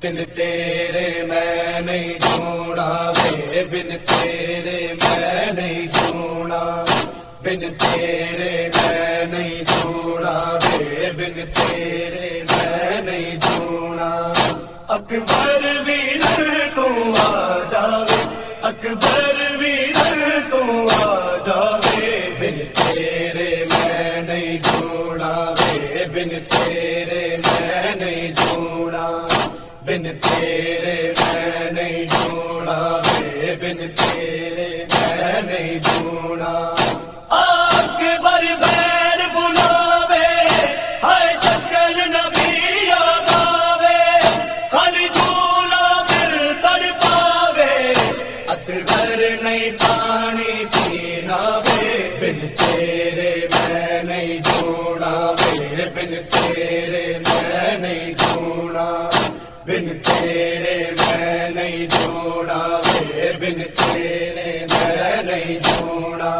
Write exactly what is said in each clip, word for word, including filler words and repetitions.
بن تیرے میں نہیں جوڑا وے، بن تیرے میں نہیں جوڑا، بن تیرے میں نہیں جوڑا وے، بن تیرے میں نہیں جوڑا۔ اکبر ویر تو آ جاوے، اکبر ویر تو آ جاوے، بن تیرے میں نہیں جوڑا وے، بن تیرے میں نہیں جوڑا، بن تیرے میں نہیں جوڑا وے، بن تیرے میں نہیں جوڑا۔ اکبر بیر بلاوے، ہائے شکل نبی یاد آوے، خالی جھولا دل تڑپاوے، اصغر نہیں پانی پینا وے، بن تیرے میں نہیں جوڑا وے، بن تیرے میں نہیں جوڑا، بن تیرے میں نہیں جوڑا وے، بن تیرے میں نہیں جوڑا۔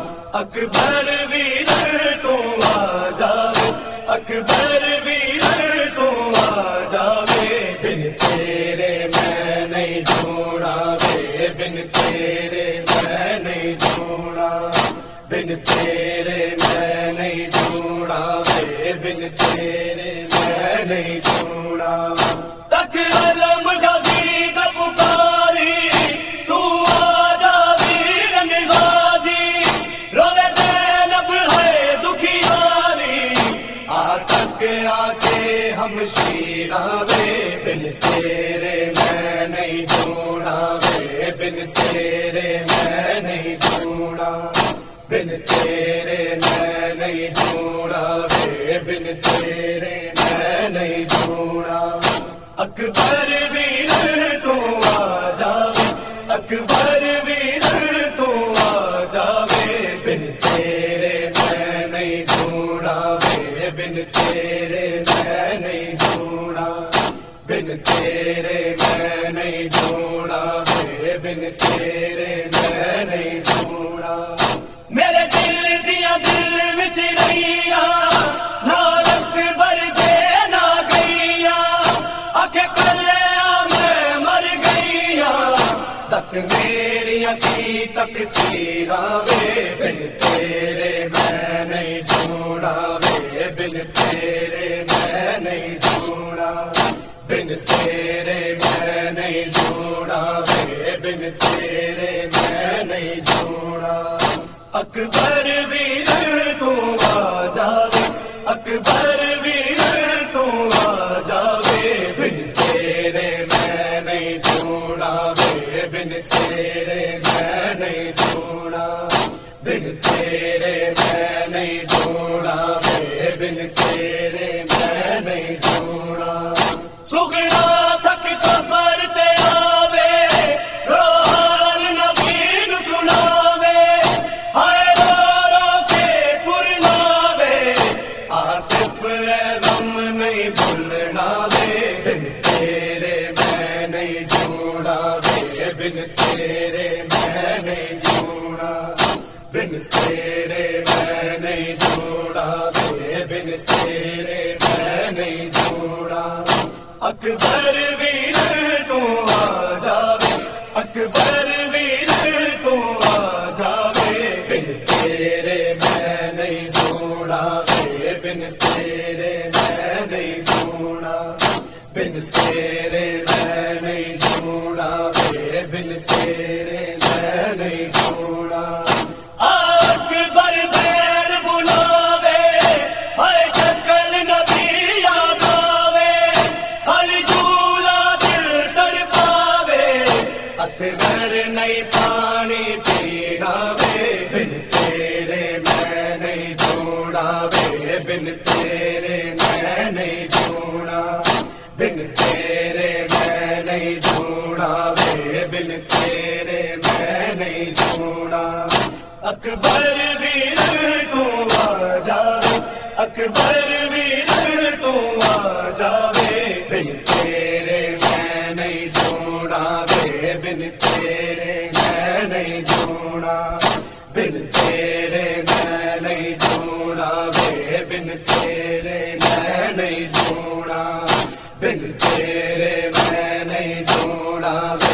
اکبر ویر تو آ جاوے، اکبر ویر تو آ جاوے، بن تیرے میں نہیں جوڑا وے، بن تیرے میں نہیں جوڑا، بن تیرے میں نہیں جوڑا وے، بن تیرے میں نہیں جوڑا۔ تک علم گبی کا پکاری، تو آ جا ویر نوازی، روے زینب ہے دکھیاری، آ تک آ کے ہم شیراں وے، بن تیرے میں نہیں جوڑا وے، بن تیرے میں نہیں جوڑا، بن تیرے میں نہیں جوڑا وے، بن تیرے میں نہیں جوڑا۔ اکبر ویر تو آ جاوے، اکبر ویر تو آ جاوے، بن تیرے میں نہیں جوڑا وے، بن تیرے میں نہیں جوڑا، بن تیرے میں نہیں جوڑا وے، بن تیرے میں نہیں جوڑا۔ میرے دل دیا دل وچ رہیا، نال اکبر دے نہ گئیا، آکھے کلیا میں مر گئیا، دس میری کی تقصیراں وے، بن تیرے میں نہیں جوڑا وے، بن تیرے میں نہیں جوڑا، بن تیرے میں نہیں جوڑا وے، بن تیرے میں نہیں جوڑا۔ اکبر ویر تو آ جاوے، اکبر ویر تو آ جاوے، بن تیرے میں نہیں جوڑا وے، بن تیرے میں نہیں جوڑا، بن تیرے میں نہیں جوڑا وے، بن تیرے میں نہیں جوڑا۔ سگنا تک قبر تے آوے، روحان نبی نو سناوے، ہائے رو رو کے کرلاوے، آصف غم نہیں بھولنا وے، بن تیرے میں نہیں جوڑا وے، بن تیرے میں نہیں جوڑا، بن تیرے میں نہیں جوڑا وے، بن تیرے میں نہیں جوڑا۔ اکبر ویر تو آ جاوے، اکبر ویر تو آ جاوے، بن تیرے میں نہیں جوڑا وے، بن تیرے میں نہیں جوڑا، بن تیرے میں نہیں جوڑا وے، بن تیرے میں نہیں جوڑا۔ اکبر بیر بلاوے، ہائے شکل نبی یاد آوے، خالی جھولا دل تڑپاوے، اصغر نہیں پانی پینا وے، بن تیرے میں نہیں جوڑا وے، بن تیرے میں نہیں جوڑا، بن تیرے میں نہیں جوڑا وے، بن تیرے میں نہیں جوڑا۔ اکبر ویر تو آ جاوے، اکبر ویر تو آ جاوے، بن تیرے میں نہیں جوڑا وے، بن تیرے میں نہیں جوڑا، بن تیرے میں نہیں جوڑا وے، بن تیرے میں نہیں جوڑا، بن بن تیرے میں نہیں چھوڑا